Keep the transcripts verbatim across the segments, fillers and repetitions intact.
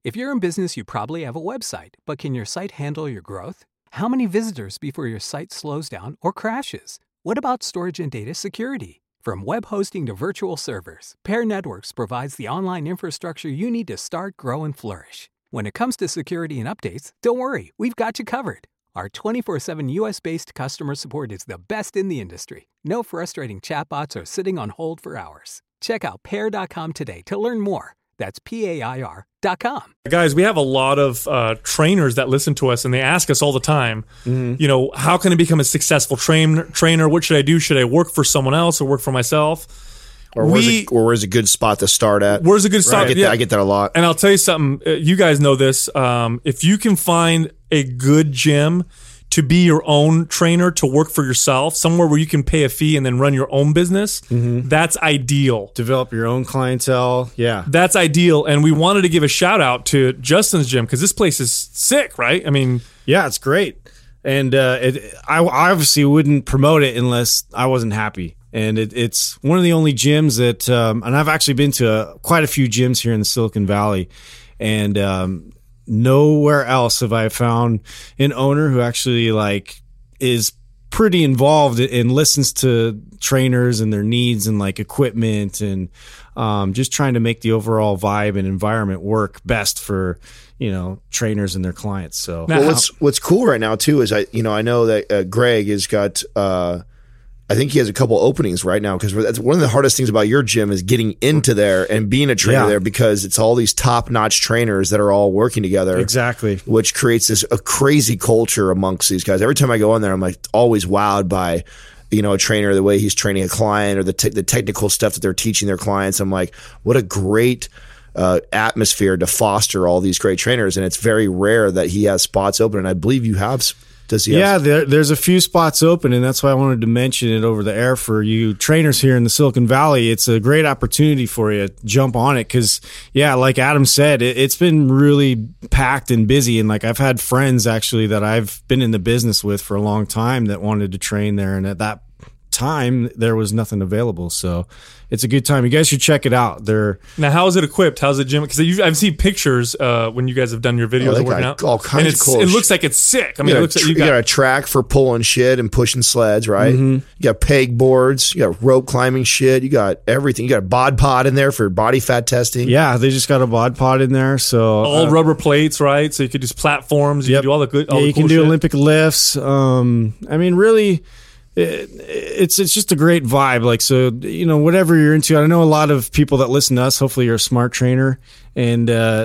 If you're in business, you probably have a website, but can your site handle your growth? How many visitors before your site slows down or crashes? What about storage and data security? From web hosting to virtual servers, Pair Networks provides the online infrastructure you need to start, grow, and flourish. When it comes to security and updates, don't worry, we've got you covered. Our twenty-four seven U S-based customer support is the best in the industry. No frustrating chatbots or sitting on hold for hours. Check out pair dot com today to learn more. That's P A I R dot com. Guys, we have a lot of uh, trainers that listen to us, and they ask us all the time, mm-hmm. you know, how can I become a successful train, trainer? What should I do? Should I work for someone else or work for myself? Or where's, we, a, or where's a good spot to start at? Where's a good spot? Right. I, get yeah. that, I get that a lot. And I'll tell you something. You guys know this. Um, if you can find a good gym to be your own trainer, to work for yourself, somewhere where you can pay a fee and then run your own business, mm-hmm. that's ideal. Develop your own clientele. Yeah. That's ideal. And we wanted to give a shout out to Justin's gym because this place is sick, right? I mean, yeah, it's great. And uh, it, I obviously wouldn't promote it unless I wasn't happy. And it, it's one of the only gyms that, um, and I've actually been to uh, quite a few gyms here in the Silicon Valley. And, um, nowhere else have I found an owner who actually like is pretty involved and listens to trainers and their needs and like equipment and um, just trying to make the overall vibe and environment work best for, you know, trainers and their clients. So well, what's what's cool right now too is I you know I know that uh, Greg has got. Uh, I think he has a couple openings right now because that's one of the hardest things about your gym is getting into there and being a trainer yeah. there because it's all these top-notch trainers that are all working together. Exactly. Which creates this a crazy culture amongst these guys. Every time I go in there, I'm like always wowed by, you know, a trainer, the way he's training a client or the te- the technical stuff that they're teaching their clients. I'm like, what a great uh, atmosphere to foster all these great trainers. And it's very rare that he has spots open. And I believe you have Does he yeah, have- there, there's a few spots open, and that's why I wanted to mention it over the air for you trainers here in the Silicon Valley. It's a great opportunity for you to jump on it because, yeah, like Adam said, it, it's been really packed and busy. And like I've had friends actually that I've been in the business with for a long time that wanted to train there, and at that time there was nothing available. So it's a good time. You guys should check it out. They're now, how is it equipped? How's the gym? Because I've seen pictures uh, when you guys have done your videos oh, of working out. All kinds and it's, of cool. It looks like it's sick. I mean, you it looks tr- like you you got, got a track for pulling shit and pushing sleds, right? Mm-hmm. You got peg boards. You got rope climbing shit. You got everything. You got a bod pod in there for body fat testing. Yeah, they just got a bod pod in there. So all uh, rubber plates, right? So you could use platforms. You yep. can do all the good. All yeah, the you cool can do shit. Olympic lifts. Um, I mean, really. It, it's it's just a great vibe. Like, so, you know, whatever you're into. I know a lot of people that listen to us, hopefully you're a smart trainer. And, uh,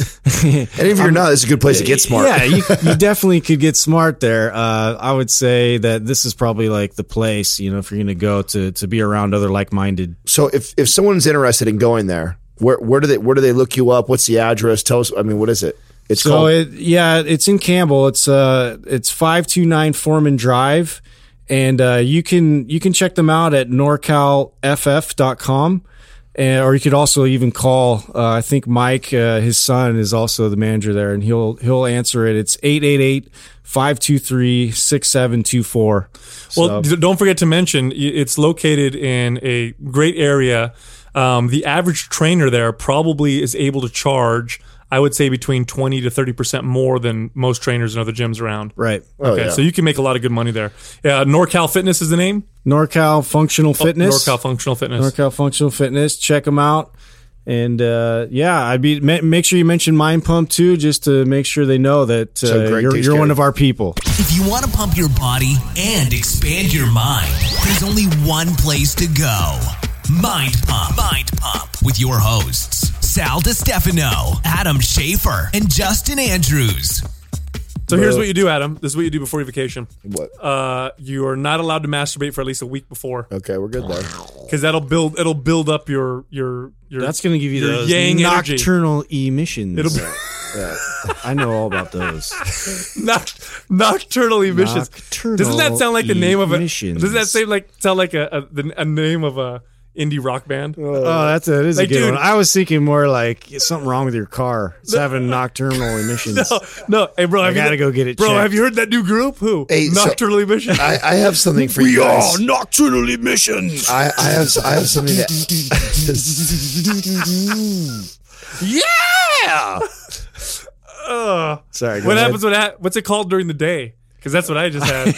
and if you're not, it's a good place to get smart. Yeah, you, you definitely could get smart there. Uh, I would say that this is probably like the place, you know, if you're going to go to, to be around other like-minded. So if, if someone's interested in going there, where, where do they, where do they look you up? What's the address? Tell us, I mean, what is it? It's so called. It, yeah, it's in Campbell. It's, uh, it's five two nine Foreman Drive. And uh, you can you can check them out at norcal f f dot com, and, or you could also even call. Uh, I think Mike, uh, his son, is also the manager there, and he'll he'll answer it. It's eight eight eight, five two three, six seven two four. Well, so. Don't forget to mention it's located in a great area. Um, the average trainer there probably is able to charge, I would say, between twenty to thirty percent more than most trainers in other gyms around. Right. Oh, okay, yeah. So you can make a lot of good money there. Uh, NorCal Fitness is the name? NorCal Functional Fitness. Oh, NorCal Functional Fitness. NorCal Functional Fitness. Check them out. And, uh, yeah, I'd be make sure you mention Mind Pump, too, just to make sure they know that uh, so you're, you're one of our people. If you want to pump your body and expand your mind, there's only one place to go. Mind Pump. Mind Pump with your hosts, Sal DiStefano, Adam Schaefer, and Justin Andrews. So here's what you do, Adam. This is what you do before your vacation. What? Uh, you are not allowed to masturbate for at least a week before. Okay, we're good there. Because that'll build. It'll build up your your your. That's going to give you your those yang nocturnal energy. emissions. It'll be Yeah. I know all about those. Noct- nocturnal emissions. Nocturnal Doesn't that sound like the name of a? emissions. Doesn't that say like sound like a a, a name of a indie rock band? Oh, that's a, that is Like, a good dude- one. I was thinking more like something wrong with your car. It's having nocturnal emissions. No, no. Hey, bro, I have you- gotta go get it Bro, checked. have you heard that new group? Who? Hey, so- Nocturnal emissions. I, I have something for you guys. nocturnal emissions. I, I have I have something that. Yeah. Sorry. What happens when that? What's it called during the day? Because that's what I just had.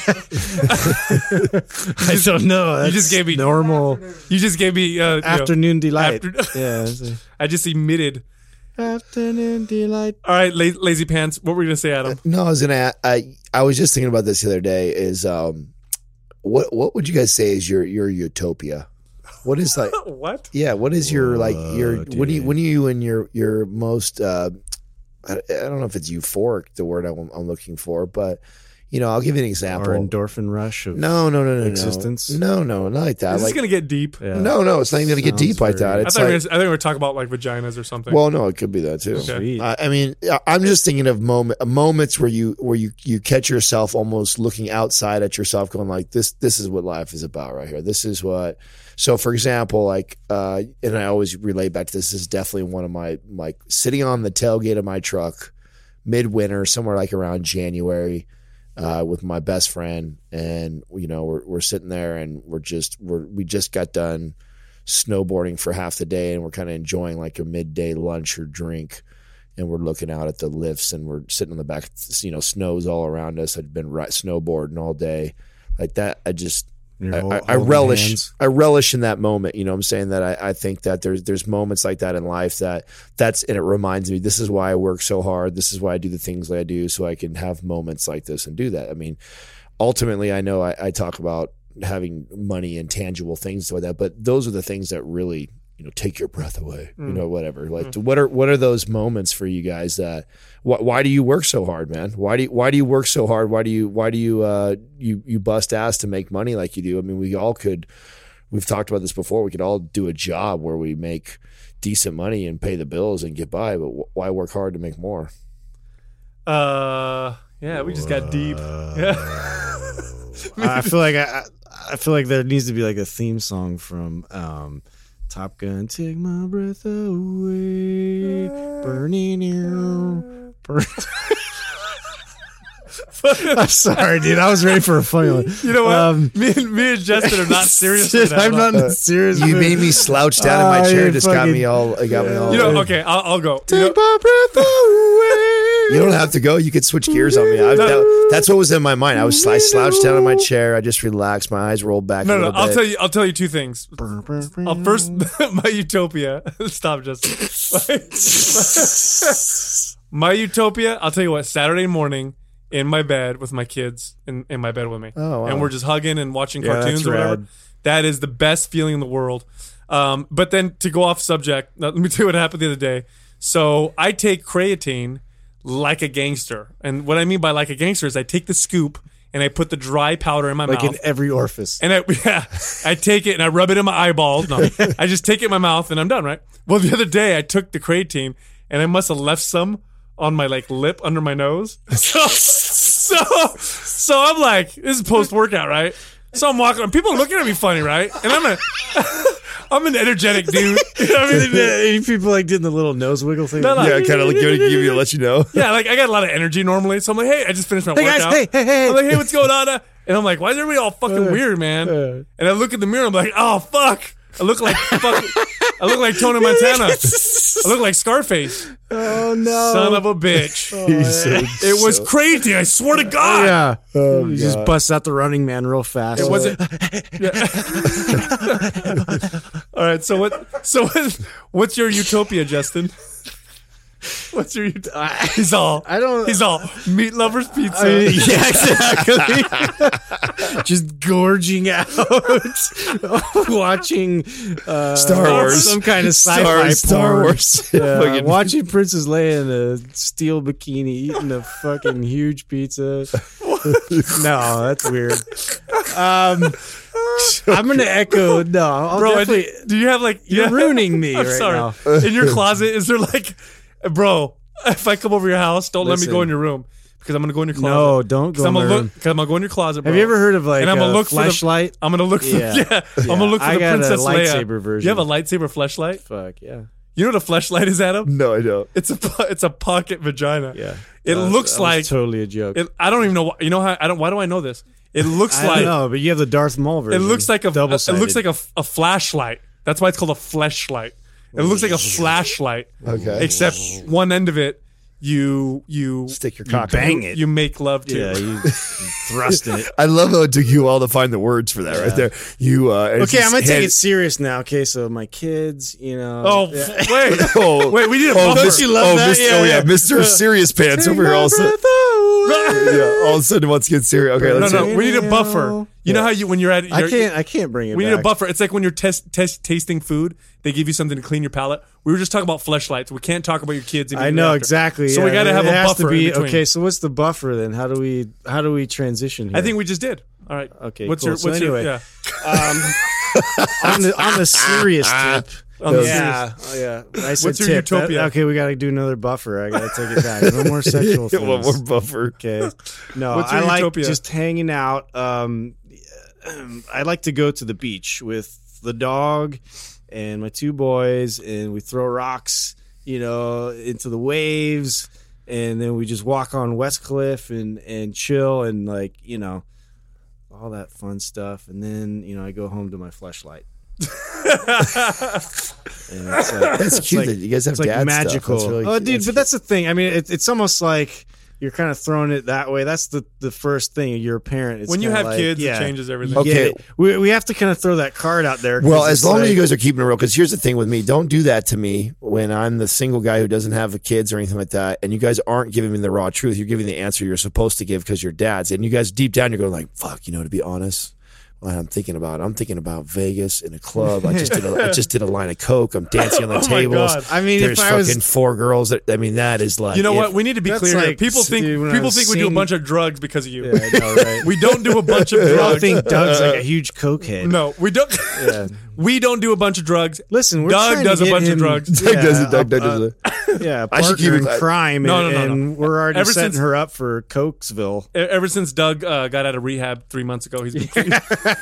I don't know. You just gave me normal. You just gave me uh, you afternoon know, delight. After, yeah. A, I just emitted afternoon delight. All right, la- lazy pants. What were you gonna say, Adam? No, I was gonna. I I was just thinking about this the other day. Is um, what what would you guys say is your your utopia? What is like what? Yeah, what is your like your Whoa, when you dude. when you in your your most uh, I, I don't know if it's euphoric the word I'm, I'm looking for, but you know I'll give you an example. Our endorphin rush of No, no, no, no, existence. No, no, no, not like that. Is like this gonna get deep? Yeah. no, no, it's not even gonna get Sounds deep like very- that. I It's thought, we like were, I think we were talking about like vaginas or something. well, no, it could be that too. Okay. Sweet. I I mean, I- I'm just thinking of moment, moments where you where you you catch yourself almost looking outside at yourself, going like, "This this is what life is about right here. This is what." So, for example, like, uh, and I always relate back to this. This is definitely one of my like sitting on the tailgate of my truck, midwinter, somewhere like around January, uh, with my best friend, and you know we're we're sitting there and we're just we're we just got done snowboarding for half the day, and we're kind of enjoying like a midday lunch or drink. And we're looking out at the lifts, and we're sitting on the back. You know, snow's all around us. I'd been right, snowboarding all day, like that. I just, You're I, hol- I, I holding relish, hands. I relish in that moment. You know, what I'm saying that I, I think that there's there's moments like that in life that that's and it reminds me. This is why I work so hard. This is why I do the things that I do, so I can have moments like this and do that. I mean, ultimately, I know I, I talk about having money and tangible things like that, but those are the things that really, you know, take your breath away, you know, whatever. Like, Mm. what are what are those moments for you guys that? Wh- why do you work so hard, man? Why do you, why do you work so hard? Why do you why do you uh you you bust ass to make money like you do? I mean, we all could. We've talked about this before. We could all do a job where we make decent money and pay the bills and get by, but wh- why work hard to make more? Uh, yeah, we just got deep. Yeah. I feel like I, I feel like there needs to be like a theme song from um, Top Gun. Take my breath away, burning you. Burn- I'm sorry, dude. I was ready for a funny one. You know what? Um, me and me and Justin are not serious. with that I'm at all. not in a serious. You mood. made me slouch down in Oh, my chair. you Just got me fucking- all. It got me all. You know, okay, I'll, I'll go. You know- Take my breath away. You don't have to go. You could switch gears on me. I, that, that's what was in my mind. I was I slouched down in my chair. I just relaxed. My eyes rolled back. no, a no, little I'll bit. tell you. I'll tell you two things. I'll first, my utopia. Stop, Justin. My utopia. I'll tell you what. Saturday morning, in my bed with my kids, in, in my bed with me, Oh, wow. and we're just hugging and watching Yeah, cartoons that's or whatever. rad. That is the best feeling in the world. Um, but then to go off subject, now, let me tell you what happened the other day. So I take creatine like a gangster, and what I mean by like a gangster is I take the scoop and I put the dry powder in my Like mouth. in every orifice. And I, yeah, I take it and I rub it in my eyeballs. No, I just take it in my mouth and I'm done, right? Well, the other day I took the creatine and I must have left some on my like lip under my nose. So, so, so I'm like, this is post workout, right? So I'm walking, and people are looking at me funny, right? And I'm a, I'm an energetic dude. You know what I mean? Any people like did the little nose wiggle thing? No, no. Yeah, kind of like give you to let you know. Yeah, like I got a lot of energy normally, so I'm like, hey, I just finished my Hey, guys, workout. hey, hey, hey. I'm like, hey, what's going on? uh? And I'm like, why is everybody all fucking Uh, weird, man? uh. And I look in the mirror, I'm like, oh fuck, I look like fuck, I look like Tony Montana. I look like Scarface. Oh no, Son of a bitch. It was crazy. I swear to God. yeah. Oh, You just bust out the Running Man real fast. It wasn't. All right. So what? So what, what's your utopia, Justin? What's your? Ut- he's all. I don't- He's all meat lovers pizza. I mean, yeah, exactly. Just gorging out, watching uh, Star Wars. some kind of sci-fi Star, Star porn. Wars. Yeah, Fucking- watching Princess Leia in a steel bikini eating a fucking huge pizza. No, that's weird. Um, I'm gonna echo. No, I'll Bro, definitely. do you have like You're yeah. ruining me I'm right sorry. now. In your closet, is there like, bro? If I come over your house, don't let me Listen. go in your room because I'm gonna go in your closet. No, don't go Because I'm in gonna my look. room. Because I'm gonna go in your closet. Bro. Have you ever heard of like And I'm gonna a look for the- flashlight? I'm gonna look for. Yeah, Yeah. I'm gonna look for I the got a Princess Leia. lightsaber version. You have a lightsaber fleshlight? Fuck yeah. You know what a fleshlight is, Adam? No, I don't. It's a po- it's a pocket vagina. Yeah. It That was- looks that was like totally a joke. It, I don't even know. Why, you know how I don't. Why do I know this? It looks I like don't know, but you have the Darth Maul it version. looks like a it double-sided. looks like a, a flashlight. That's why it's called a fleshlight. It looks like a flashlight. Okay. Except one end of it You you Stick your You cock in bang it. it. You make love to. Yeah, you, you thrust it. I love how it took you all to find the words for that right there. You uh, it's Okay, I'm gonna just take hand- it serious now. Okay, so my kids, you know. Oh yeah. f- wait, Oh, wait, we need a oh, buffer. Mister you love oh, that? Mister Yeah, oh yeah, yeah. Mister Serious Pants over here. All of a sudden, yeah, all of a sudden wants to get serious. Okay, No, let's no, see. we need a buffer. You know how you when you're at I you're- can't. I can't bring it. We need back. a buffer. It's like when you're test, test tasting food, they give you something to clean your palate. We were just talking about fleshlights. We can't talk about your kids. I immediately know after. exactly. So yeah. we got to have It a has buffer to be, in between. Okay, so what's the buffer then? How do we how do we transition here? I think we just did. All right. Okay, What's cool. your So what's anyway, your yeah? on the on the serious tip. On the Yeah, oh, yeah. I said What's your tip. That- utopia? okay, we got to do another buffer. I got to take it back. No more sexual things. One more buffer. Okay. No, What's your I like utopia? just hanging out. Um, um, I like to go to the beach with the dog and my two boys, and we throw rocks, you know, into the waves, and then we just walk on West Cliff and and chill and like you know all that fun stuff. And then you know I go home to my fleshlight. And it's like, That's it's cute like- that you guys have it's like dad stuff. magical. That's really oh, cute. dude, That's but that's the thing. I mean, it, it's almost like you're kind of throwing it that way. That's the, the first thing. You're a parent. It's When you kinda have like, kids, yeah, it changes everything. you get Okay. it. We, we have to kind of throw that card out there. 'cause Well, it's as long as like- you guys are keeping it real, because here's the thing with me: don't do that to me when I'm the single guy who doesn't have kids or anything like that, and you guys aren't giving me the raw truth. You're giving the answer you're supposed to give because you're dads, and you guys deep down you're going like, "Fuck," you know. To be honest, what I'm thinking about, I'm thinking about Vegas in a club. I just did a, I just did a line of coke. I'm dancing on the Oh my tables. God. I mean, there's if I fucking was- four girls. That I mean, that is like You know if- what? We need to be That's clear. here. like, People think dude, when I people was think we do a seeing- bunch of drugs because of you. Yeah, I know, right? We don't do a bunch of I drugs. think Doug's like a huge cokehead. No, we don't. Yeah. We don't do a bunch of drugs. Listen, we're Doug trying does to a get bunch of him- drugs. Doug yeah, does it. Doug, uh, Doug does it. Yeah, I should partner keep in it- crime, No, and, no, no, no. and we're already Ever setting since- her up for Cokesville. E- Ever since Doug uh, got out of rehab three months ago, he's been.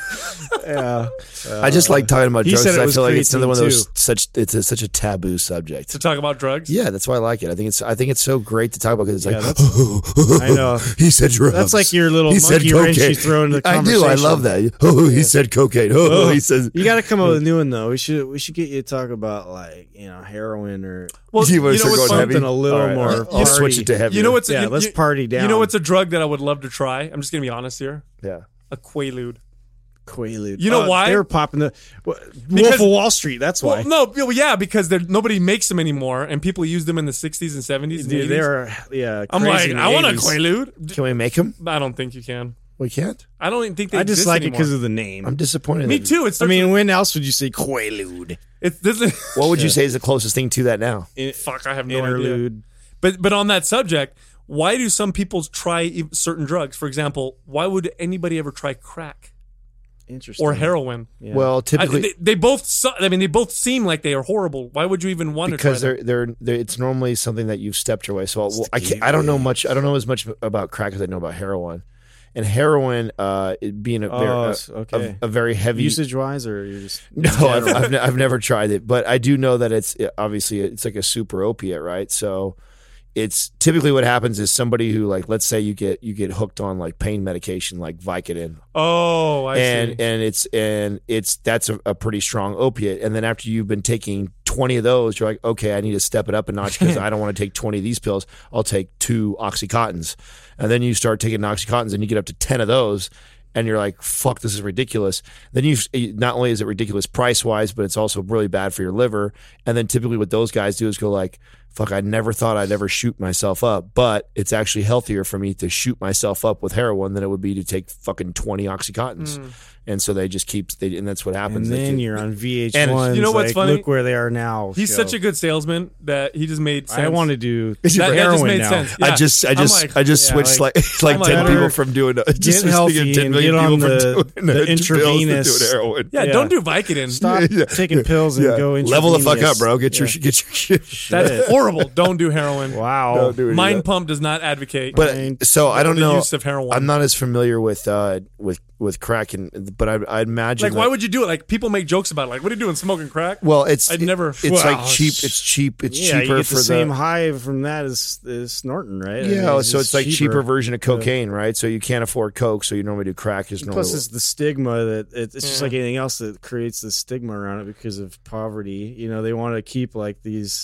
Yeah, I just like talking about He drugs. said 'cause it I was feel like it's another one of those creatine, such. It's a, such a taboo subject. to talk about drugs. Yeah, that's why I like it. I think it's I think it's so great to talk about because it's Yeah, like that's- I know. he said drugs. That's like your little he said monkey wrench cocaine. you throw into the I do. I conversation. love that. Oh, he said cocaine. Oh, he says. You got to come up with a new one though. We should we should get you to talk about like you know heroin or Well, You you, wanna know start what's going fun? heavy? something a little All right, more. I'll, I'll party. switch it to heavy. You know what's Yeah, you, let's you- party down. You know what's a drug that I would love to try? I'm just gonna be honest here. Yeah. A Quaalude. Quaalude? You know Oh, why? They were popping the Wolf Because- of Wall Street. That's why. Well, no, well, yeah, because they're- nobody makes them anymore, and people used them in the sixties and seventies. And Dude, eighties. they were yeah. I'm crazy like, in the I want a eighties. Quaalude. Can we make him? I don't think you can. We can't. I don't even think they I just exist like it anymore. because of the name. I'm disappointed. Me that- too. It's I mean, when else would you say Quaalude? it's this is, What would you say is the closest thing to that now? fuck. I have no idea. Interlude. But but on that subject, why do some people try e- certain drugs? For example, why would anybody ever try crack Interesting. or heroin? Yeah. Well, I, typically they, they both. Su- I mean, they both seem like they are horrible. Why would you even want because to try they're, they're they're it's normally something that you've stepped your way. So well, I the can't, I don't know much. I don't know as much about crack as I know about heroin. And heroin, uh, it being a, Oh, very, a, s- okay. a, a very heavy usage wise, or you're just No, I've, I've, ne- I've never tried it, but I do know that it's obviously it's like a super opiate, right? So it's typically what happens is somebody who like, let's say you get you get hooked on like pain medication like Vicodin, Oh, I and see. and it's and it's that's a, a pretty strong opiate, and then after you've been taking twenty of those, you're like, okay, I need to step it up a notch because I don't want to take twenty of these pills. I'll take two Oxycontins, and then you start taking Oxycontins, and you get up to ten of those. And you're like, fuck, this is ridiculous. Then you not only is it ridiculous price wise, but it's also really bad for your liver. And then typically what those guys do is go like, fuck, I never thought I'd ever shoot myself up, but it's actually healthier for me to shoot myself up with heroin than it would be to take fucking twenty Oxycontins. Mm. And so they just keep, they, and that's what and happens. They then keep- you're on V H And one. you know what's like, funny? Look where they are now. He's show. such a good salesman that he just made sense. I want to do Is it That, that heroin just made now. sense. I Yeah. just, I I'm just, like, I just yeah, switched like- like, like I'm ten like, people better from doing, just get switched healthy to ten and million get on people the- from doing the pills to intravenous- doing heroin. yeah, Yeah. don't do Vicodin. Stop Yeah. taking pills and Yeah. go Level the fuck intravenous. up, bro. Get your, Yeah. get your shit. That's Shit. horrible. Don't do heroin. Wow. Don't do any of Mind that. Pump does not advocate. But so I don't the know. use of heroin. I'm not as familiar with uh, with with crack, and but I, I imagine like, that, why would you do it? Like, people make jokes about it. Like, what are you doing, smoking crack? well, it's I'd never- It's Well, like cheap. It's cheap. It's Yeah, cheaper you get for the same the. high from that as, as snorting, right? I mean, Yeah, so it's just like cheaper version of cocaine, right? So you can't afford coke, so you normally do crack. Is normally Plus, it's the stigma that it, it's just Yeah. like anything else that creates the stigma around it because of poverty. You know, they want to keep like these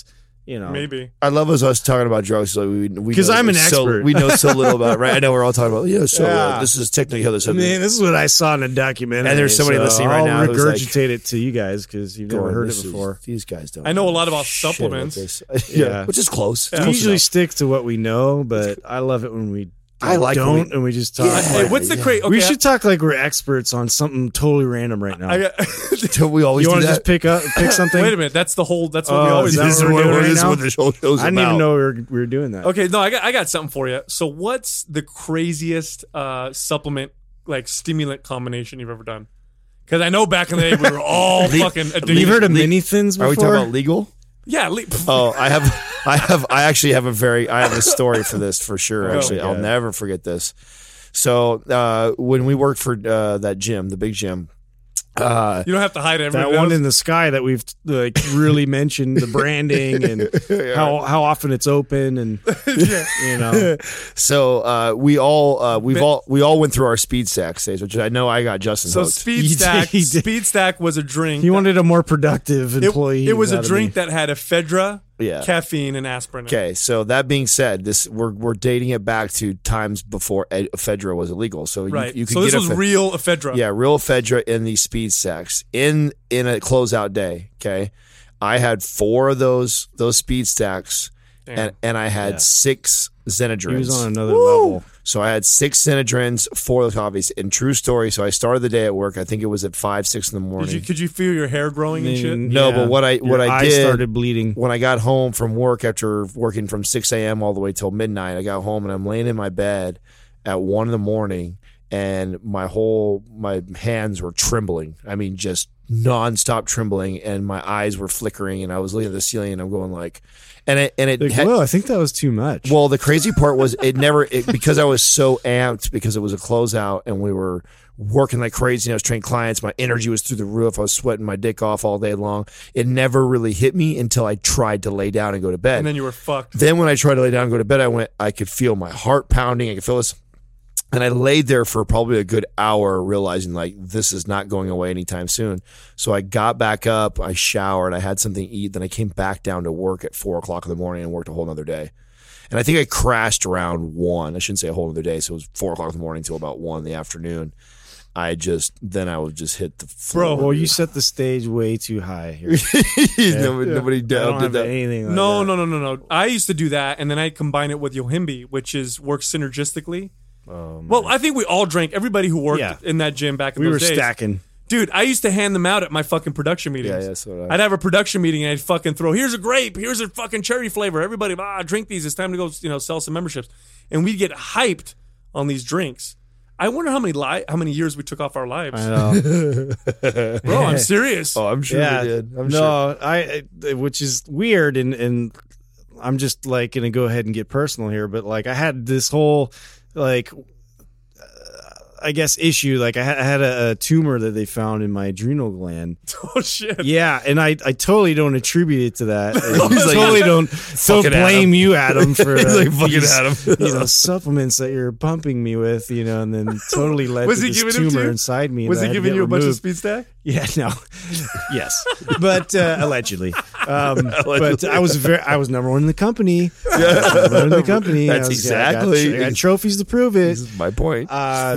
you know, Maybe. I love us us talking about drugs. So we we 'Cause know I'm an so, expert. We know so little about it, right? I know we're all talking about yeah. So uh, Yeah. this is technically how this. I mean, this is what I saw in a documentary. And there's somebody so listening right I'll now who's like, regurgitate it to you guys because you've never going, heard this it is- before. These guys don't. I know a lot about shit supplements. this. yeah, Yeah. which is close. We Close usually enough. stick to what we know, but I love it when we I like when don't we- and we just talk. Yeah. Hey, like- what's the yeah. crazy? Okay, we should talk like we're experts on something totally random right now. I got, Till we always you do want to that. just pick up, pick something? wait a minute. That's the whole. That's what Oh, we always is that do. This is what we're what, doing what right this is now? what the show show's I didn't about. even know we were, we were doing that. Okay, no, I got I got something for you. So, what's the craziest uh, supplement like stimulant combination you've ever done? Because I know back in the day we were all fucking addicted. You've heard of Le- mini thins before? Are we talking about legal? yeah. Le- Oh, I have, I have, I actually have a very, I have a story for this for sure. Oh, Actually, I'll God. never forget this. So uh, when we worked for uh, that gym, the big gym, uh, you don't have to hide it. that Everybody one knows. in the sky that we've like really mentioned the branding and how how often it's open and you know so uh, we all, uh, we've all, we all went through our speed stack stage, which I know I got Justin So hooked. Speed He did- Stack, he did. Speed Stack was a drink. he that- wanted a more productive it, employee. it was a out of drink me. that had ephedra, Yeah. caffeine, and aspirin. in it. Okay, so that being said, this we're we're dating it back to times before ed- ephedra was illegal. So Right. you, you could so this get was ephe- real ephedra. Yeah, real ephedra in these speed stacks in in a closeout day. Okay, I had four of those those speed stacks, Damn. and and I had Yeah. six Xenadrins. He was on another level. So I had six Xenadrins, four of those coffees. And true story. So I started the day at work. I think it was at five, six in the morning. Did you could you feel your hair growing and shit? And, No, but what I- what your I eyes did- started bleeding. when I got home from work after working from six a.m. all the way till midnight, I got home and I'm laying in my bed at one in the morning, and my whole my hands were trembling. I mean, just nonstop trembling, and my eyes were flickering, and I was looking at the ceiling, and I'm going like, and it and it. Like, had- whoa, I think that was too much. well, the crazy part was it never it, because I was so amped because it was a closeout and we were working like crazy. And I was training clients. My energy was through the roof. I was sweating my dick off all day long. It never really hit me until I tried to lay down and go to bed. And then you were fucked. Then when I tried to lay down and go to bed, I went, I could feel my heart pounding. I could feel this. And I laid there for probably a good hour realizing like this is not going away anytime soon. So I got back up, I showered, I had something to eat. Then I came back down to work at four o'clock in the morning and worked a whole nother day. And I think I crashed around one. I shouldn't say a whole other day. So it was four o'clock in the morning till about one in the afternoon. I just, then I would just hit the floor. well, you set the stage way too high here. nobody, nobody I down don't did have that. anything like No, that. no, no, no, no. I used to do that, and then I combine it with Yohimbi, which is works synergistically. Oh, my. Well, I think we all drank. Everybody who worked Yeah. in that gym back in we were those days. stacking. Dude, I used to hand them out at my fucking production meetings. Yeah, yeah, so did I. I'd have a production meeting and I'd fucking throw, here's a grape, here's a fucking cherry flavor. Everybody, ah, drink these. It's time to go, you know, sell some memberships. And we'd get hyped on these drinks. I wonder how many li- how many years we took off our lives. I know. Bro, I'm serious. Oh, I'm sure yeah, we did. I'm no, sure. I, I- which is weird, and and I'm just like gonna go ahead and get personal here, but like I had this whole like. I guess issue like I had, I had a, a tumor that they found in my adrenal gland. Oh, shit. Yeah, and I, I totally don't attribute it to that. I He's like, totally don't don't "Fucking blame Adam." you, Adam, for He's uh, like, "Fucking these, Adam." you know, supplements that you're pumping me with, you know, and then totally led Was to he this giving them to tumor you? inside me. Was that he I had to giving get you a bunch of removed. speed stack? Yeah, no, yes, but uh, allegedly. Um, but I was very, I was number one in the company. Yeah. Number one in the company. That's I was, yeah, I got- exactly- I got, trophies to prove it. This is my point. Uh,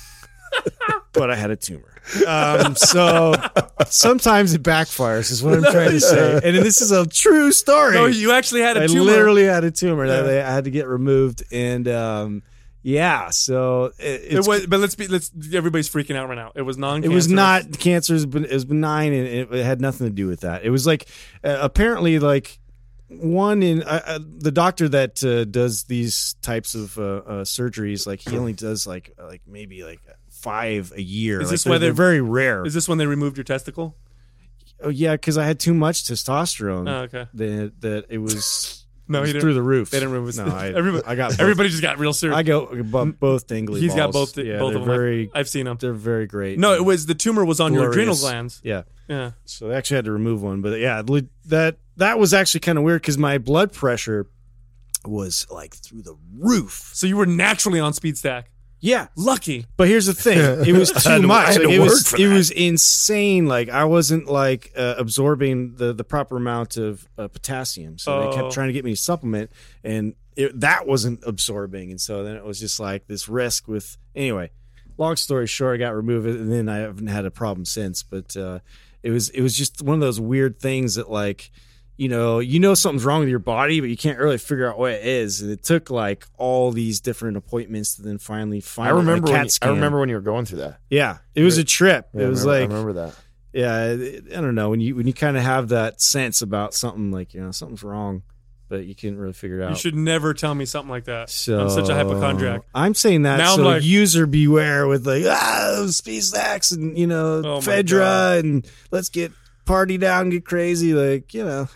but I had a tumor. Um, so sometimes it backfires, is what I'm trying to say. And this is a true story. No, you actually had a I tumor. literally had a tumor that Yeah. I had to get removed, and um, yeah, so it, It it's, was, but let's be, let's, everybody's freaking out right now. It was non it was not cancer. It was ben- it was benign, and it, it had nothing to do with that. It was like uh, apparently like one in uh, uh, the doctor that uh, does these types of uh, uh, surgeries. Like he only does like like maybe like five a year. Is Like, this they're, why they're they're- very rare? Is this when they removed your testicle? Oh yeah, because I had too much testosterone. Oh, okay. That that it was No, it was he didn't. through the roof. They didn't remove his No, I, everybody, I got both. everybody just got real serious. I go bo- both dingly. He's got balls. both, Yeah, both they're of them. very, I've seen them. they're very great. No, it was the tumor was on your adrenal Glorious. glands. Yeah. Yeah. So they actually had to remove one, but yeah, li- that that was actually kind of weird because my blood pressure was like through the roof. So you were naturally on speed stack. Yeah. Lucky. But here's the thing: it was I had too to- I much. had Like, to it work was for it that. was insane. Like I wasn't like uh, absorbing the the proper amount of uh, potassium, so they Oh. kept trying to get me to supplement, and it, that wasn't absorbing. And so then it was just like this risk with. Anyway, long story short, I got removed, and then I haven't had a problem since. But uh, it was it was just one of those weird things that like. You know, you know something's wrong with your body, but you can't really figure out what it is. And it took like all these different appointments to then finally find. I remember. a When CAT you, scan. I remember when you were going through that. Yeah, it was a trip. Yeah, it was I remember, like, I remember that. yeah, it- I don't know when you when you kind of have that sense about something like you know something's wrong, but you can't really figure it out. You should never tell me something like that. So I'm such a hypochondriac. I'm saying that Now I'm so like- user beware with like ah speed stacks and you know Oh my Fedra God. and let's get party down, get crazy, like you know.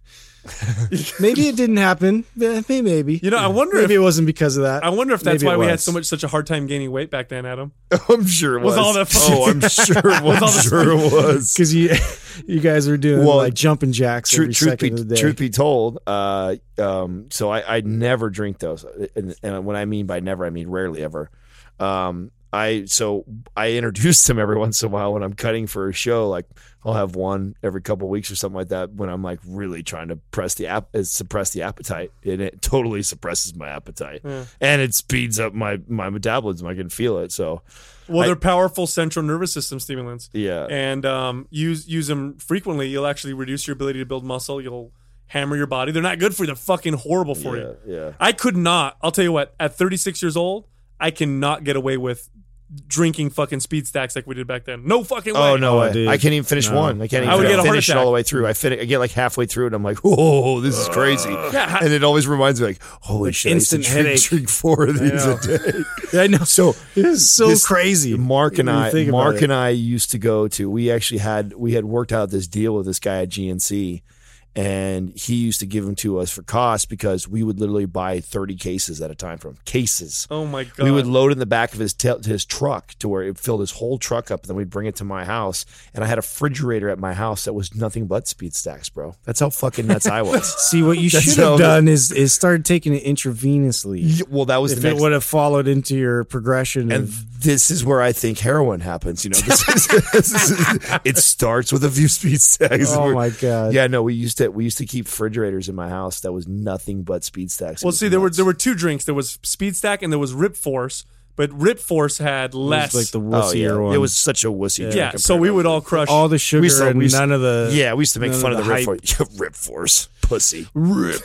Maybe it didn't happen. Yeah, Maybe, maybe. You know, I wonder maybe if it wasn't because of that. I wonder if that's Maybe why it we had was. so much such a hard time gaining weight back then, Adam. I'm sure it was. With all that oh, I'm sure it was. all the I'm sure it was. Because you, you guys were doing Well, like jumping jacks every Truth, truth, second be, of the day. truth be told, uh, um, so I, I never drink those, and, and when I mean by never, I mean rarely ever. Um, I so I introduce them every once in a while when I'm cutting for a show. Like I'll have one every couple of weeks or something like that when I'm like really trying to press the app, uh, suppress the appetite, and it totally suppresses my appetite, Yeah. and it speeds up my my metabolism. I can feel it. So Well, I- they're powerful central nervous system stimulants. yeah, And um, use use them frequently. You'll actually reduce your ability to build muscle. You'll hammer your body. They're not good for you. They're fucking horrible for yeah, you. yeah. I could not. I'll tell you what. At thirty-six years old, I cannot get away with drinking fucking speed stacks like we did back then. No fucking way. Oh no Oh, way! dude. I can't even finish No. one. I can't even I would get a heart finish it attack. all the way through. I fin- I get like halfway through it. I'm like, whoa, this is crazy. Yeah. And it always reminds me, like, holy shit, instant I used to drink, headache. drink four of these know. a day. I know. So It's so this- crazy. Mark and when you I, think about Mark it. and I used to go to. We actually had we had worked out this deal with this guy at G N C. And he used to give them to us for cost because we would literally buy thirty cases at a time from him. Cases. Oh my god. We would load it in the back of his t- his truck to where it filled his whole truck up, and then we'd bring it to my house. And I had a refrigerator at my house that was nothing but speed stacks, bro. That's how fucking nuts I was. See, what you That's should how- have done is is started taking it intravenously. Yeah, well, that was If the it next. would have followed into your progression, And of, this is where I think heroin happens. You know, this is, this is, it starts with a few speed stacks. oh We're- my god, Yeah, no, we used to we used to keep refrigerators in my house that was nothing but speed stacks. It Well, was see, there were nuts. there were two drinks. There was Speed Stack and there was Rip Force. But Rip Force had It was less. like the Oh, yeah. wussier one. It was such a wussy. drink yeah. So compared we to- would all crush. all the sugar We used to- and we used to- none of the. Yeah, we used to make none fun of of the the Rip hype. Force. Rip Force, pussy. Rip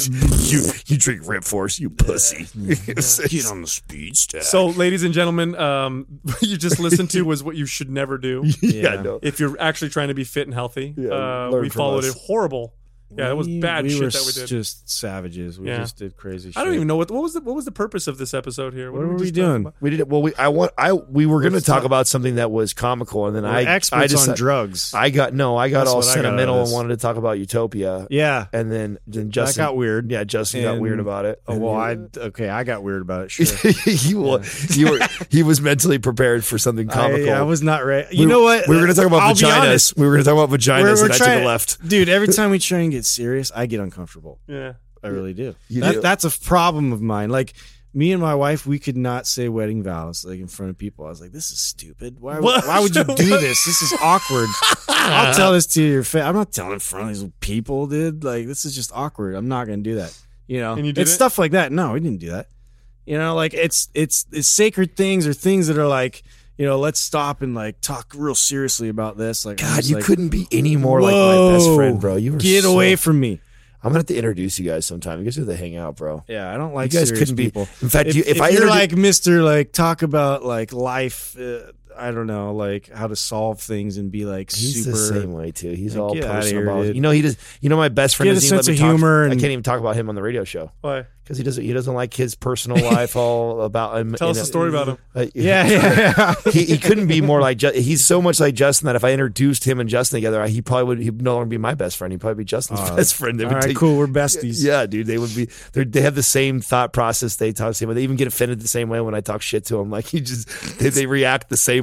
you you drink Rip Force, you pussy. Get on the speed stack. So, ladies and gentlemen, um, what you just listened to was what you should never do yeah, Yeah. no. if you're actually trying to be fit and healthy. Yeah, uh, learn we from followed us. a horrible. Yeah, it was We- bad we shit were that we did. Just savages. We Yeah. just did crazy. shit. I don't even know what what was the what was the purpose of this episode here. What did were we just talk doing? about? We did it. Well, we I want I we were going to Let's talk talk- about something that was comical, and then We're I experts I just on drugs. I got no, I got That's all what I got out of sentimental and this. wanted to talk about Utopia. yeah. And then, then Justin got weird. Yeah, Justin got And- weird about it. Oh And well, you- I okay. I got weird about it. Sure. he, wa- he, were, he was mentally prepared for something comical. I, I was not ready. We- You know what? We were going to talk about I'll be vaginas. honest. We were going to talk about vaginas, We're, we're and I trying, took a left. dude. Every time we try and get serious, I get uncomfortable. Yeah. I really do. You That, do. That's a problem of mine. Like me and my wife, we could not say wedding vows like in front of people. I was like, "This is stupid. Why? What? Why would you do this? This is awkward." I'll tell this to your face. I'm not telling in front of these people, dude. Like this is just awkward. I'm not going to do that. You know, And you did it's it? stuff like that. No, we didn't do that. You know, like it's it's it's sacred things or things that are like, you know, let's stop and like talk real seriously about this. Like, I'm God, just you like, couldn't be any more like my best whoa, friend, bro. You were get so- away from me. I'm gonna have to introduce you guys sometime. You guys have to hang out, bro. Yeah, I don't like You guys serious couldn't be- people. in fact, if, you- if if I you're introdu- like Mister like talk about like life, uh, I don't know, like how to solve things and be like He's super. the same way too. He's Like, all get outta personal here, about. dude. You know, he does. You know, my best friend Get a doesn't even let sense me of talk- humor I and- can't even talk about him on the radio show Why? because he doesn't. He doesn't like his personal life all about him. Tell in us a- a story about him. Uh, Yeah, yeah, yeah. he, he couldn't be more like. Ju- he's so much like Justin that if I introduced him and Justin together, he probably would. He'd no longer be my best friend. He'd probably be Justin's Uh, best friend. They All would right, take- cool. We're besties. Yeah, dude, they would be. they're- They have the same thought process. They talk the same way. They even get offended the same way when I talk shit to them. Like he just, they, they react the same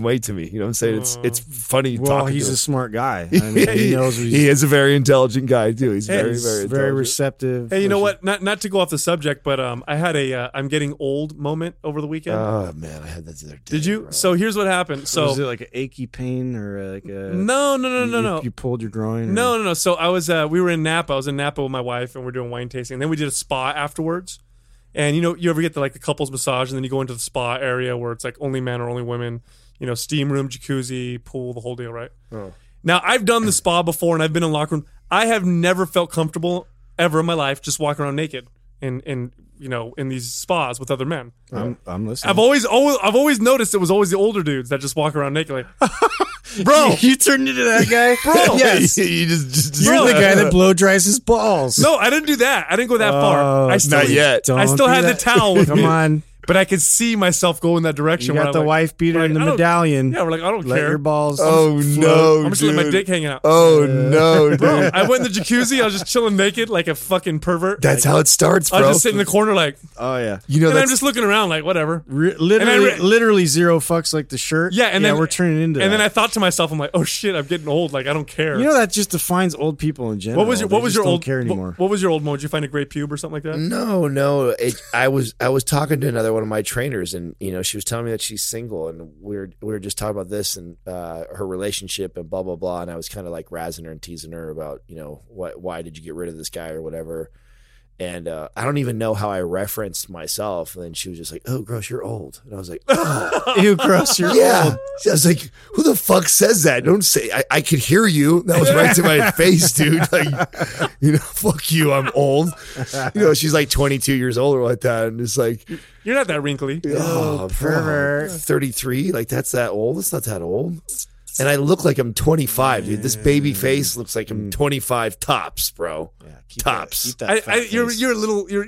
way to me. You know what I'm saying? It's it's funny. Well, talking he's to a him. smart guy. I mean, he knows what he's He is a very intelligent guy too. He's Hey, very he's very very intelligent. receptive. Hey, you know what? Not not to go off the subject, but um, I had a uh, I'm getting old moment over the weekend. Oh man, I had that the other day. Did you? bro. So here's what happened. So So was it like an achy pain or like a no, no, no, no, you, no. You pulled your groin? Or? No, no, no. So I was, uh, we were in Napa. I was in Napa with my wife, and we're doing wine tasting. And then we did a spa afterwards. And you know, you ever get the like the couples massage, and then you go into the spa area where it's like only men or only women. You know, steam room, jacuzzi, pool, the whole deal, right? Oh. Now I've done the spa before, and I've been in the locker room. I have never felt comfortable ever in my life just walking around naked in in you know in these spas with other men. I'm, I'm listening. I've always always I've always noticed it was always the older dudes that just walk around naked, like, bro. you turned into that guy, Bro. Yes, you just, just, just you're the guy that blow dries his balls. No, I didn't do that. I didn't go that far. Oh, I still, not yet. Don't I still do had that. the towel with Come me, on, but I could see myself go in that direction. you where got I'm the like- wife beater like, and the I don't- medallion. Yeah, we're like, I don't Let care. your balls. Oh float. no, I'm just letting my dude. dick hanging out. Oh no, Bro, dude. I went in the jacuzzi. I was just chilling naked like a fucking pervert. That's like, how it starts, I bro. was just sitting in the corner like, Oh yeah. you know, and I'm that's just looking around like, whatever. Re- literally, re- literally zero fucks like the shirt. Yeah, and yeah, then we're turning into. And that. then I thought to myself, I'm like, oh shit, I'm getting old. Like I don't care. you know, that just defines old people in general. what was your They what was just your don't old care what- anymore? What, was your old moment? Did you find a great pube or something like that? no, no. It, I was I was talking to another one of my trainers, and you know, she was telling me that she's single, and we were we were just talking about this and uh, her relationship and blah blah blah, and I was kind of like razzing her and teasing her about, you know, what why did you get rid of this guy or whatever. And uh, I don't even know how I referenced myself. And then she was just like, "Oh, gross, you're old." And I was like, "Oh, Ew, gross. You're yeah." old. I was like, "Who the fuck says that? Don't say." I, I could hear you. That was right to my face, dude. Like, you know, fuck you. I'm old. You know, she's like twenty-two years old or like that, and it's like, You're not that wrinkly. oh, pervert. thirty-three. Like that's that old. It's not that old. And I look like I'm twenty-five, dude. This baby face looks like I'm twenty-five tops, bro. Yeah, keep Tops. That, keep that I, fat I, you're face. you're a little you're.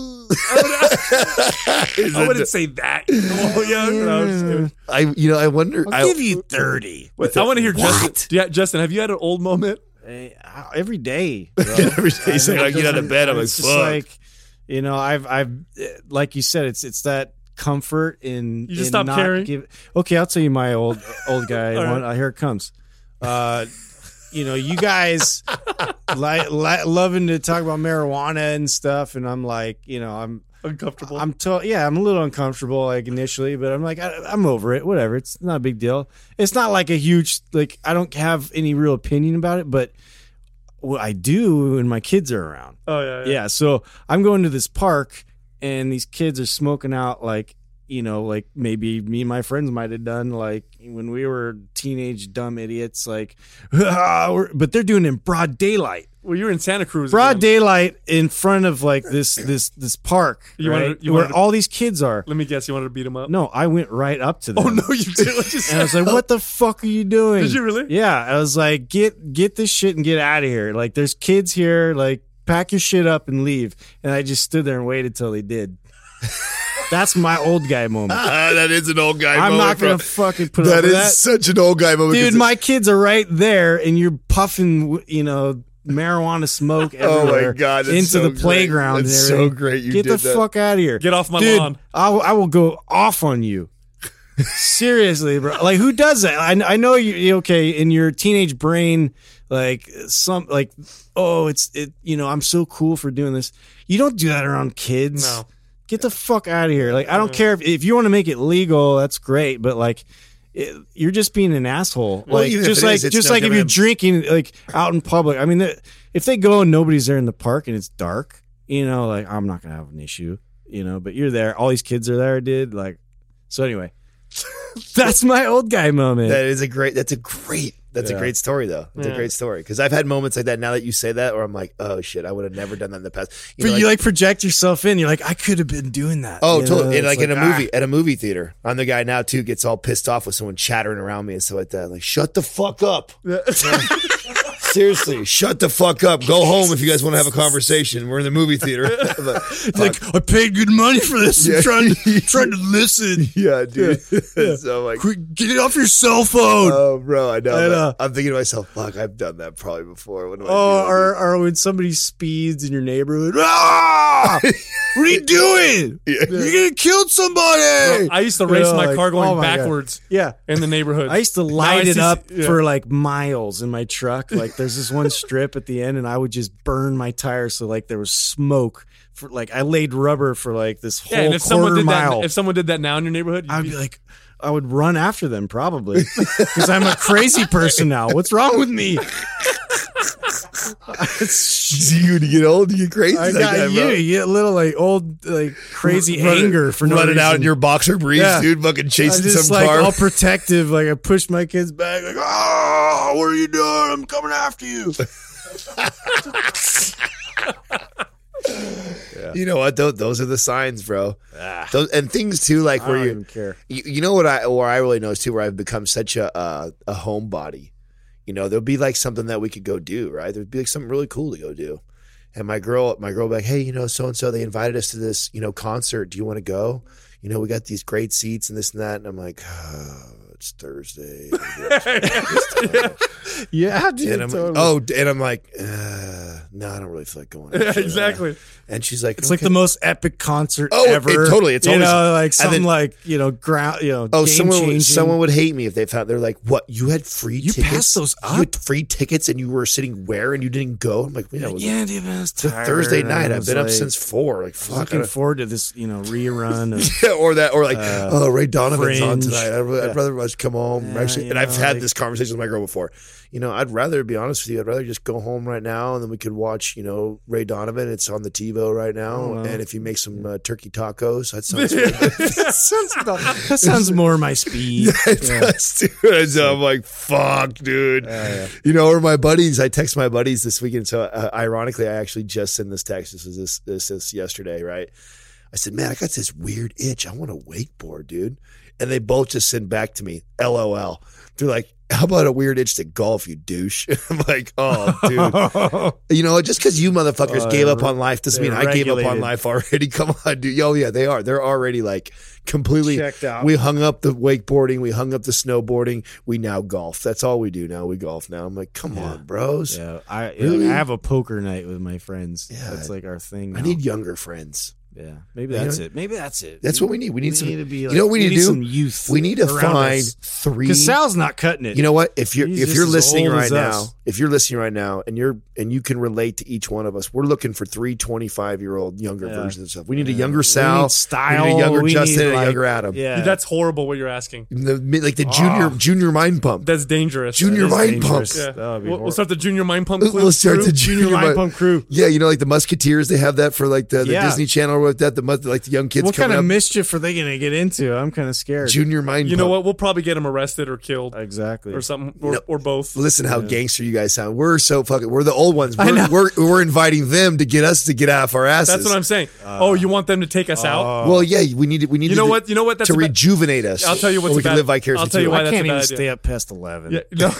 I, would, I wouldn't say that. Oh yeah, no, I'm just kidding. I, you know, I wonder. I'll I, give you thirty. Wait, I want to hear What? Justin. Yeah, Justin, have you had an old moment? Hey, every day. bro. Every day, he's I like, mean, I get out of bed, I'm like, it's just fuck. like, you know, I've, I've, like you said, it's, it's that comfort in. You just in stop not caring? Give, okay, I'll tell you my old, old guy. All right. one, uh, here it comes. Uh, you know, you guys like li- loving to talk about marijuana and stuff, and I'm like, you know, I'm. Uncomfortable. I'm to- yeah, I'm a little uncomfortable like initially, but I'm like I, I'm over it. Whatever, it's not a big deal. It's not like a huge like I don't have any real opinion about it, but what I do when my kids are around. oh yeah, yeah. Yeah, so I'm going to this park and these kids are smoking out like you know like maybe me and my friends might have done like when we were teenage dumb idiots like, but they're doing it in broad daylight. Well, you were in Santa Cruz. Broad again. daylight in front of like this this this park, You right? wanted- you where wanted to- all these kids are. Let me guess, you wanted to beat him up. No, I went right up to them. Oh no, you did. What you And I was like, "What the fuck are you doing?" Did you really? Yeah, I was like, "Get get this shit and get out of here! Like, there's kids here. Like, pack your shit up and leave." And I just stood there and waited till they did. That's my old guy moment. Ah, that is an old guy I'm moment, not gonna bro. fucking put That up with is that. such an old guy moment. Dude, 'cause my kids are right there, and you're puffing, you know, marijuana smoke Oh my everywhere God, that's into so the great. playground That's and so everything. great you Get the did that. fuck out of here. Get off my Dude, lawn. I will, I will go off on you. Seriously, bro. Like, who does that? I, I know you. you- Okay, in your teenage brain, like some, like, oh, it's it. You know, I'm so cool for doing this. You don't do that around kids. No. Get the fuck out of here. Like, I don't care if if you want to make it legal. That's great, but like. It, you're just being an asshole. Well, Like even if just it like is, it's just no like if you're different. drinking like out in public. I mean, the, if they go and nobody's there in the park and it's dark, you know, like I'm not gonna have an issue, you know. But you're there. All these kids are there, dude. Like, so anyway, that's my old guy moment. That is a great. That's a great. That's Yeah. a great story, though. It's Yeah. a great story because I've had moments like that. Now that you say that, where I'm like, oh shit, I would have never done that in the past. You but know, you like project yourself in. You're like, I could have been doing that. Oh, you totally. know? And It's like, in a ah. movie, at a movie theater, I'm the guy now too. Gets all pissed off with someone chattering around me and stuff like that. Like, shut the fuck up. Seriously, shut the fuck up. Go home if you guys want to have a conversation. We're in the movie theater. I'm like, It's like I paid good money for this. Yeah. I'm trying to trying to listen. yeah, dude. So I'm like, Quick, get it off your cell phone. oh, bro, I know. I but know. I'm thinking to myself, fuck, I've done that probably before. What do I Oh, do? or, or when somebody speeds in your neighborhood. Ah! What are you doing? You're gonna kill somebody. I used to race You know, my like, car going oh my God. backwards. Yeah. In the neighborhood. I used to Now light I it see- up yeah. for like miles in my truck. Like there's this one strip at the end, and I would just burn my tires so like there was smoke. For like I laid rubber for like this whole Yeah, and if someone quarter did mile. that, if someone did that now in your neighborhood, you'd I'd be be like, I would run after them probably because I'm a crazy person now. What's wrong with me? Dude, you get old, you get crazy. I like got that, you. bro. You get a little like old, like crazy Run it- anger for no running out in reason. your boxer briefs, Yeah. dude, fucking I'm chasing just some like car. all protective. Like I push my kids back. Like, oh, what are you doing? I'm coming after you. You know what? Those, those are the signs, bro. Those, and things too, like I where don't you, even care. you, you know what I, where I really noticed too, where I've become such a uh, a homebody. You know, there'll be like something that we could go do, right? There'd be like something really cool to go do. And my girl, my girl, be like, hey, you know, so and so, they invited us to this, you know, concert. Do you want to go? You know, we got these great seats and this and that. And I'm like, oh, it's Thursday. Yeah, dude. And I'm totally. oh, and I'm like, uh, no, I don't really feel like going. Yeah, exactly. And she's like, It's like okay. the most epic concert Oh, it- ever. totally. It's you always- know, like and something then- like you know, ground. You know, Oh, game someone changing. someone would hate me if they found they're like, what? You had free You tickets? passed those You had up? free tickets and you were sitting where and you didn't go? I'm like, yeah, it was Yeah, dude, I was it's a tired. Thursday night. I I've was been up like, since four. Like, I was fuck. I looking don't- forward to this, you know, rerun. Of, Yeah, or that, or like, oh, Ray Donovan's on Fringe. tonight. I'd, I'd Yeah. rather just come home. Yeah, Actually, you and I've know, had like- this conversation with my girl before. You know, I'd rather be honest with you. I'd rather just go home right now, and then we could watch, you know, Ray Donovan. It's on the TiVo right now, Oh, well. and if you make some uh, turkey tacos, that sounds good. that, sounds, that sounds more my speed. It Yeah. does, dude. And so I'm like, fuck, dude. You know, or my buddies, I text my buddies this weekend. So uh, ironically, I actually just sent this text. This was this, this, this yesterday, right? I said, man, I got this weird itch. I want a wakeboard, dude. And they both just sent back to me, L O L. They're like, how about a weird itch to golf, you douche? I'm like, oh, dude. You know, just because you motherfuckers Oh, gave they're up on life doesn't mean they're I gave up on regulated. life already. Come on, dude. Oh, yeah, they are. They're already like completely Checked out. We hung up the wakeboarding. We hung up the snowboarding. We now golf. That's all we do now. We golf now. I'm like, come on, bros. Yeah, I Really? I have a poker night with my friends. Yeah. That's like our thing. I now. need younger friends. Yeah, maybe You that's know? it. Maybe that's it. That's what we need. We need some. to be. you Like, know what we need to do? Some youth. We need to around find us. three. Because Sal's not cutting it. You know what? If you're He's if just you're as listening old right as now, us. if you're listening right now, and you're and you can relate to each one of us, we're looking for three twenty-five year old younger Yeah. versions of stuff. We need a younger We Sal, need style. we need a younger we Justin, need, and a like- younger Adam. Yeah, Dude, that's horrible what you're asking. The, like the junior junior mind pump. That's dangerous. Junior That is mind dangerous. pump. Yeah. That would be We'll, we'll horrible. start the junior mind pump. We'll crew. start the Junior junior Mind mind Pump crew. Yeah, you know, like the Musketeers, they have that for like the, the Yeah. Disney Channel or that. The mus- like the young kids What coming kind of up. mischief are they going to get into? I'm kind of scared. Junior mind. You know pump. what? We'll probably get him arrested or killed Exactly. or something or, No. or both. Listen how gangster you guys sound. We're so fucking. We're the old ones. We're, we're we're inviting them to get us to get off our asses. That's what I'm saying. oh, you want them to take us out? Well, yeah, we need we need You know to, what? You know what? That's to a bad- rejuvenate us. I'll tell you what's so we a can bad- live vicariously. I'll tell you through why it. I that's can't a even bad idea. stay up past eleven. Yeah, no.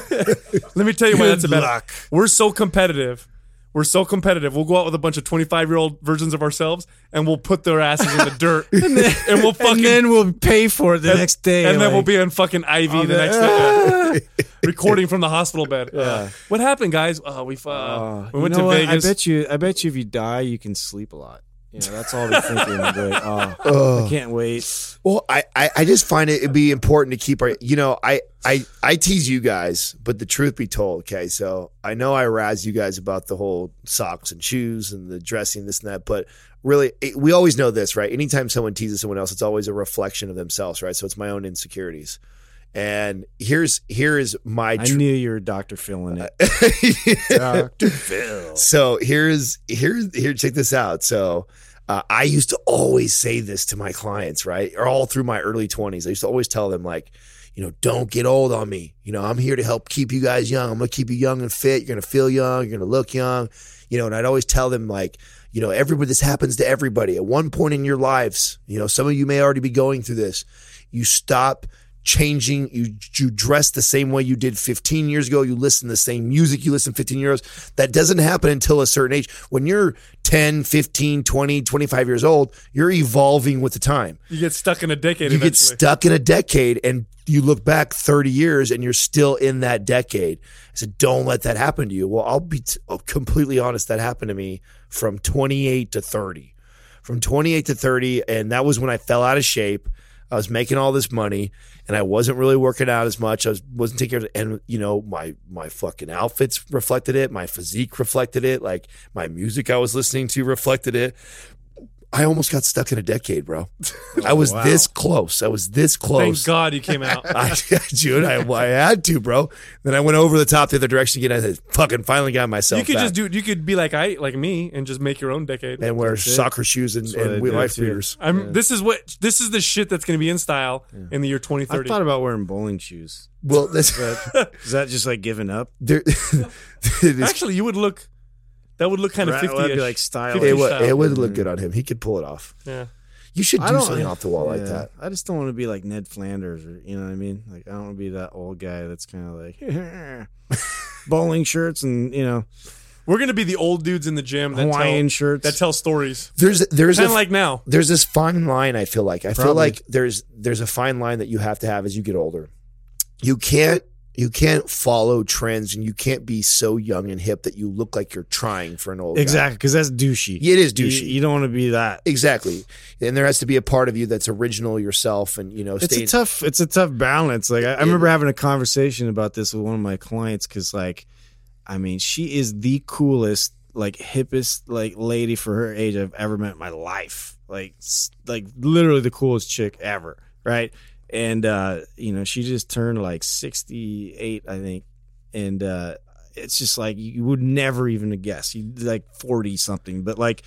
Let me tell you why Good that's a bad. luck. We're so competitive. We're so competitive. We'll go out with a bunch of twenty-five year old versions of ourselves, and we'll put their asses in the dirt, and, then, we'll fucking and then we'll pay for it the and- next day. and then like- we'll be on fucking I V On the the- next day, yeah. recording from the hospital bed. Uh, what happened, guys? Oh, we uh, Uh, we you went know to what? Vegas. I bet you. I bet you, if you die, you can sleep a lot. You know, that's all we're thinking. But, oh, I can't wait. Well, I, I, I just find it it'd be important to keep our. You know, I, I I tease you guys, but the truth be told, okay. So I know I razz you guys about the whole socks and shoes and the dressing, this and that, but really, it, we always know this, right? Anytime someone teases someone else, it's always a reflection of themselves, right? So it's my own insecurities. And here's here is my. I Tr- knew you were Doctor Phil in it. Doctor Phil. So here's here's here. Check this out. So uh, I used to always say this to my clients, right? Or all through my early twenties, I used to always tell them like, you know, don't get old on me. You know, I'm here to help keep you guys young. I'm gonna keep you young and fit. You're gonna feel young. You're gonna look young. You know, and I'd always tell them like, you know, everybody. This happens to everybody at one point in your lives. You know, some of you may already be going through this. You stop changing, you you dress the same way you did fifteen years ago, you listen to the same music you listened fifteen years ago. That doesn't happen until a certain age. When you're ten, fifteen, twenty, twenty-five years old, you're evolving with the time. you get stuck in a decade. You get eventually. stuck in a decade and you look back thirty years and you're still in that decade. I said, don't let that happen to you. Well, I'll be t- completely honest. That happened to me from twenty-eight to thirty. from twenty-eight to thirty, and that was when I fell out of shape. I was making all this money, and I wasn't really working out as much. I was, wasn't taking care of it. And, you know, my my fucking outfits reflected it. My physique reflected it. Like, my music I was listening to reflected it. I almost got stuck in a decade, bro. I was wow. this close. I was this close. Thank God you came out. I, dude, I, I had to, bro. Then I went over the top the other direction again. I said, fucking finally got myself You could back. just do. You could be like I, like me, and just make your own decade. And wear That's it. soccer shoes and, That's what I and do, life too. beaters. I'm. Yeah. This is what. This is the shit that's going to be in style in the year twenty I thirty. thought about wearing bowling shoes. Well, that's, But is that just like giving up? there, it, is, Actually, you would look. That would look kind of Right, fifty. that'd be like stylish. it, would, style. it would look good on him. He could pull it off. Yeah. You should I do don't- something off the wall like yeah. that. I just don't want to be like Ned Flanders, or you know what I mean. Like I don't want to be that old guy that's kind of like bowling shirts and you know We're going to be the old dudes in the gym that Hawaiian tell, shirts. that tell stories. There's there's Kind a, of like now. there's this fine line. I feel like I feel Probably. like there's there's a fine line that you have to have as you get older. You can't you can't follow trends, and you can't be so young and hip that you look like you're trying for an old guy. exactly because that's douchey. It is You- douchey. You, don't want to be that. Exactly. And there has to be a part of you that's original yourself, and you know, It's stay a tough. It's a tough balance. Like I, I remember having a conversation about this with one of my clients because, like, I mean, she is the coolest, like hippest, like lady for her age I've ever met in my life. Like, s- like literally the coolest chick ever, right? And uh, you know, she just turned like sixty-eight, I think, and uh, it's just like you would never even guess. You like forty something, but like.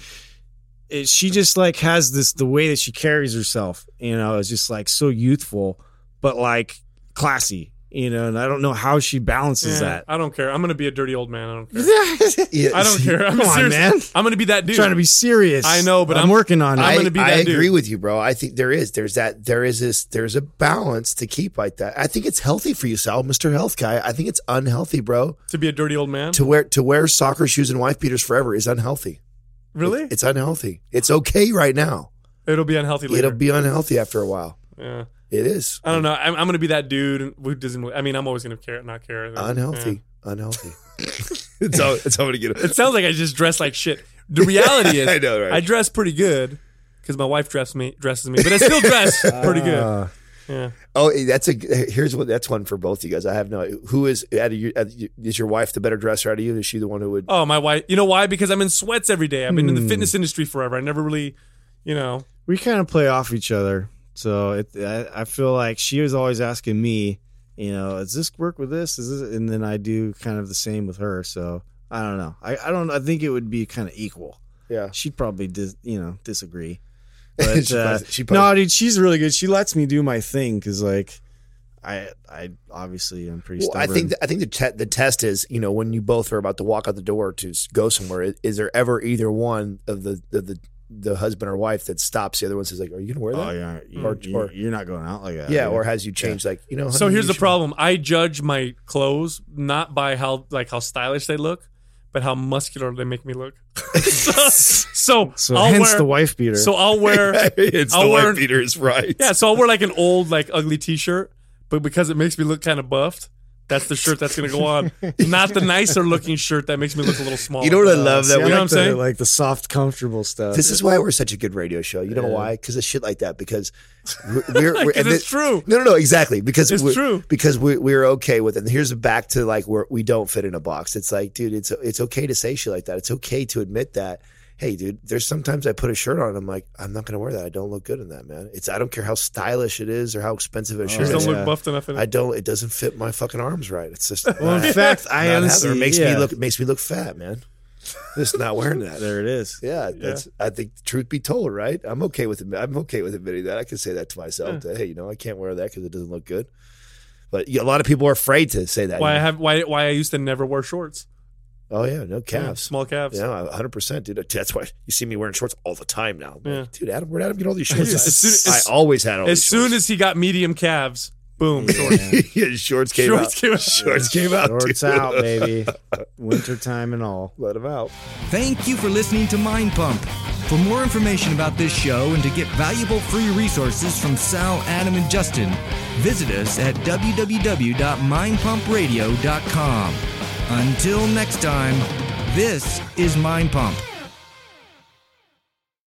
It, she just like has this the way that she carries herself, you know, is just like so youthful, but like classy, you know. And I don't know how she balances Yeah, that. I don't care. I'm going to be a dirty old man. I don't care. Yeah, I don't see, care. I'm Come on, serious. man. I'm going to be that dude. Trying to be serious. I know, but I'm, I'm- working on it. I'm I, gonna be I that dude. agree with you, bro. I think there is. There's that. There is this. There's a balance to keep like that. I think it's healthy for you, Sal, Mister Health Guy. I think it's unhealthy, bro. To be a dirty old man. To wear to wear soccer shoes and wife beaters forever is unhealthy. Really? It's unhealthy. It's okay right now. It'll be unhealthy later. It'll be unhealthy after a while. Yeah. It is. I don't know. I'm, I'm going to be that dude who doesn't. I mean, I'm always going to care, not care. Unhealthy. Yeah. Unhealthy. it's all. It's all I'm gonna get. It sounds like I just dress like shit. The reality is, I know, right? I dress pretty good because my wife dresses me, dresses me, but I still dress pretty good. Yeah. Oh, that's a. Here's what. That's one for both you guys. I have no. Who is out of you? Is your wife the better dresser out of you? Is she the one who would? Oh, my wife. You know why? Because I'm in sweats every day. I've been in the fitness industry forever. I never really, you know. We kind of play off each other, so it, I, I feel like she was always asking me, you know, does this work with this? Is this? And then I do kind of the same with her. So I don't know. I, I don't. I think it would be kind of equal. Yeah. She'd probably dis, you know disagree. But She uh, probably- she probably- no, dude, she's really good. She lets me do my thing because, like, I I obviously am pretty. Well, I stubborn. think th- I think the te- the test is, you know, when you both are about to walk out the door to s- go somewhere, is, is there ever either one of the of the the husband or wife that stops the other one and says like, "Are you gonna wear that?" Oh, yeah, you, Or- you, or- you're not going out like that. yeah, dude. or has you changed like, you know? So honey, here's you the should- problem. I judge my clothes not by how like how stylish they look, but how muscular they make me look. so, so, So I'll hence wear, the wife beater. So I'll wear it's I'll the wear- wife beater is right. yeah. So I'll wear like an old like ugly T-shirt, but because it makes me look kind of buffed, that's the shirt that's gonna go on. Not the nicer looking shirt that makes me look a little smaller. You know what I love See, that I we know like what I'm the, saying? like the soft, comfortable stuff. This is why we're such a good radio show. You know why? Because of shit like that. Because we're, we're, we're 'Cause and it's thi- true. No, no, no. Exactly. Because It's we're, true. Because we, we're okay with it. And here's back to like where we don't fit in a box. It's like, dude, it's it's okay to say shit like that. It's okay to admit that. Hey, dude, there's sometimes I put a shirt on and I'm like, I'm not going to wear that. I don't look good in that, man. It's I don't care how stylish it is or how expensive a shirt Just don't is. yeah. look buffed enough in it. I don't. It doesn't fit my fucking arms right. It's just. Well, in fact, I not honestly having- it makes yeah. me look. It makes me look fat, man. Just not wearing that. There it is. Yeah, that's. I think truth be told, right? I'm okay with it. I'm okay with admitting that. I can say that to myself. That, hey, you know, I can't wear that because it doesn't look good. But yeah, a lot of people are afraid to say that. why you I know? have why why I used to never wear shorts. Oh yeah, no Yeah, calves. small calves. Yeah, one hundred percent, dude. That's why you see me wearing shorts all the time now. I'm Yeah. like, dude, Adam, where'd Adam get all these shorts? As soon- as- I always had all As these soon as he got medium calves, boom, shorts. shorts. yeah, shorts came Shorts out. came out. Shorts came out. Shorts dude. out, baby. Wintertime and all. Let them out. Thank you for listening to Mind Pump. For more information about this show and to get valuable free resources from Sal, Adam, and Justin, visit us at w w w dot mind pump radio dot com. Until next time, this is Mind Pump.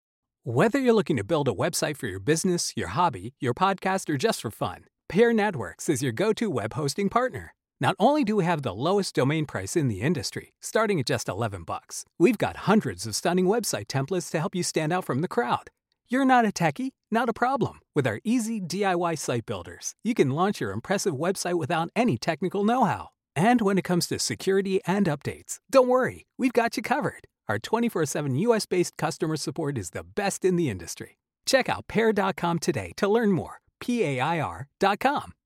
Whether you're looking to build a website for your business, your hobby, your podcast, or just for fun, Pair Networks is your go-to web hosting partner. Not only do we have the lowest domain price in the industry, starting at just eleven bucks, we've got hundreds of stunning website templates to help you stand out from the crowd. You're not a techie? Not a problem. With our easy D I Y site builders, you can launch your impressive website without any technical know-how. And when it comes to security and updates, don't worry, we've got you covered. Our twenty-four seven U S-based customer support is the best in the industry. Check out pair dot com today to learn more. P A I R dot com.